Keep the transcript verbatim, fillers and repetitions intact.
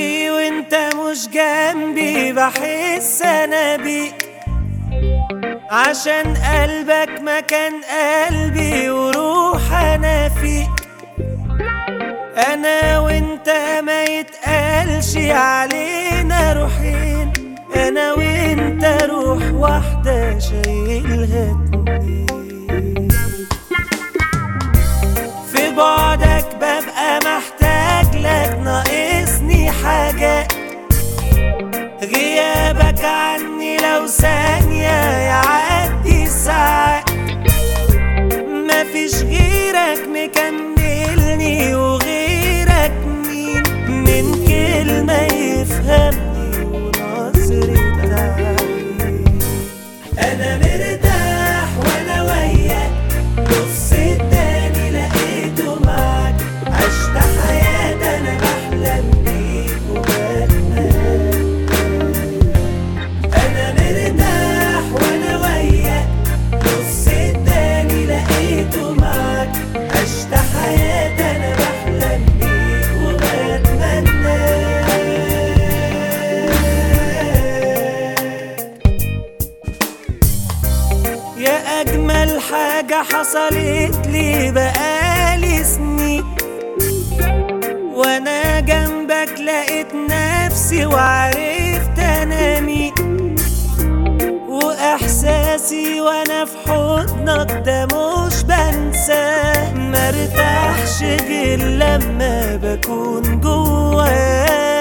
حبيبي وانت مش جنبي بحس انا بيك، عشان قلبك مكان قلبي وروح انا فيك. انا وانت ما يتقالش علينا روحين، انا وانت روح واحدة شايلها اتنين. في بعدك ببقى محتاج لك، ناقصني حاجات، غيابك عني لو ثانية يعدي ساعات. مفيش غيرك مكملني وغيرك مين، من كلمة يفهمني ونظرة عين. أنا مرتاح وأنا وياك، نص التاني لقيته معاك، عشت حياتي أنا بحلم بيك وبتمنى. أنا مرتاح وأنا وياك، نص التاني لقيته معاك، عشت حياتي أنا بحلم بيك وبتمنى. يا أجمل حاجة حصلت لي بقالي سنين، وأنا جنبك لقيت نفسي وعرفت أنا مين. وإحساسي وأنا في حضنك ده مش بنساه، مرتاحش غير لما بكون جواك.